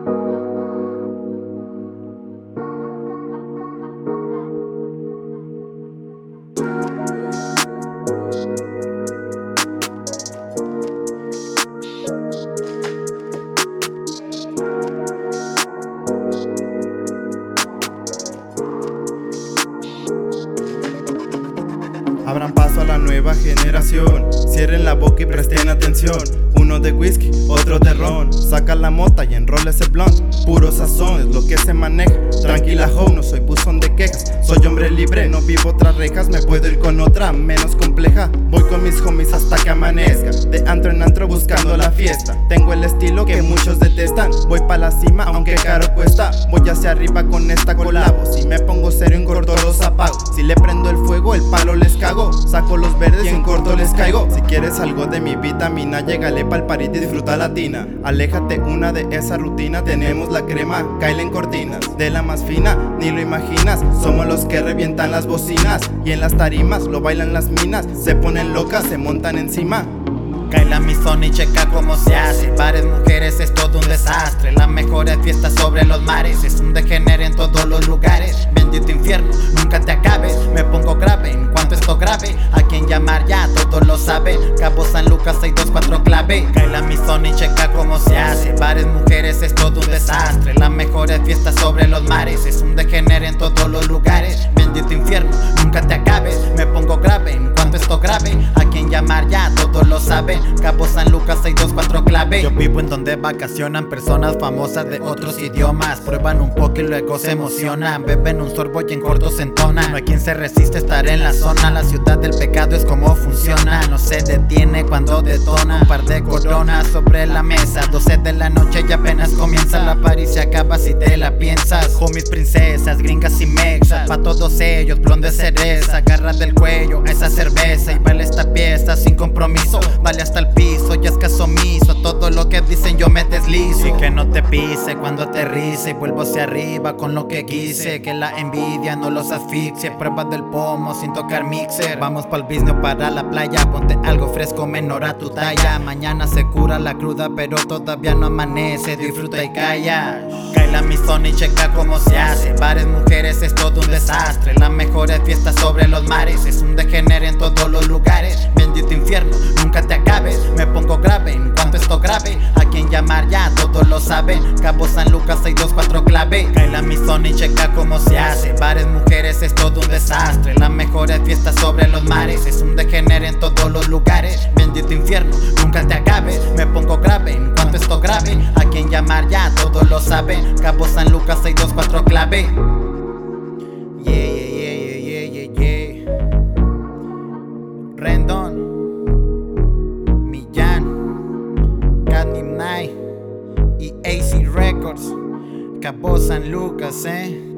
Abran paso a la nueva generación, cierren la boca y presten atención. Uno de whisky, otro de ron. Saca la mota y enrola ese blunt. Puro sazón es lo que se maneja. Tranquila ho, no soy buzón de quejas. Soy hombre libre, no vivo tras rejas. Me puedo ir con otra, menos compleja. Voy con mis homies hasta que amanezca. De antro en antro buscando la fiesta. Tengo el estilo que muchos detestan. Voy pa' la cima aunque caro cuesta. Voy hacia arriba con esta colabo. Si me pongo serio en corto los apago. Si le prendo el fuego el palo les cago. Saco los verdes y en corto les caigo. Si quieres algo de mi vitamina, llégale pa'l party y disfruta latina. Aléjate una de esa rutina. Tenemos la crema, caile en cortinas. De la más fina, ni lo imaginas. Somos los que revientan las bocinas. Y en las tarimas lo bailan las minas. Se ponen locas, se montan encima. Cae la misona y checa cómo se hace. Bares, mujeres, es todo un desastre. Las mejores fiestas sobre los mares. Es un degenere en todos los lugares. Bendito infierno, nunca te acabes. Me pongo grave en cuanto esto grave. A quien llamar ya, todos lo saben. Cabo San Lucas 624 clave. Cae la misona y checa cómo se hace. Bares, mujeres, es todo un desastre. Las mejores fiestas sobre los mares. Es un degenere en todos los lugares. Bendito infierno, nunca te acabes. Me pongo grave en cuanto esto grave. A quien llamar ya, todos lo saben. Cabo San Lucas 624 clave. Yo vivo en donde vacacionan personas famosas de otros idiomas. Prueban un poco y luego se emocionan. Beben un sorbo y en corto se entonan. No hay quien se resiste a estar en la zona. La ciudad del pecado es como funciona. No se detiene cuando detona. Un par de coronas sobre la mesa. 12 de la noche y apenas comienza. La party se acaba si te la piensas. Homies, princesas, gringas y mexas. Pa' todos ellos, blond de cereza. Agarra del cuello a esa cerveza y vale esta pieza sin compromiso. Vale hasta el piso, ya es caso omiso. Todo lo que dicen yo me deslizo. Y que no te pise cuando aterrice. Y vuelvo hacia arriba con lo que quise. Que la envidia no los asfixie. Pruebas del pomo sin tocar mixer. Vamos pa'l business para la playa. Ponte algo fresco menor a tu talla. Mañana se cura la cruda pero todavía no amanece. Disfruta y calla. Cae la misona y checa cómo se hace. Bares, mujeres, es todo un desastre. Las mejores fiestas sobre los mares. Es un degenere en todos los lugares. Bendito infierno, nunca te acabes. Me pongo grave en cuanto esto grave. A quien llamar ya, todos lo saben. Cabo San Lucas 624 clave. Cae la misona y checa cómo se hace. Bares, mujeres, es todo un desastre. Las mejores fiestas sobre los mares. Es un degenere en todos los lugares. Bendito infierno, nunca te acabes. Me pongo grave en cuanto esto grave. A quien llamar ya, todos lo saben. Cabo San Lucas 624 clave. Yeah, yeah, yeah, yeah, yeah, yeah. Rendon, Night y AC Records, Cabo San Lucas,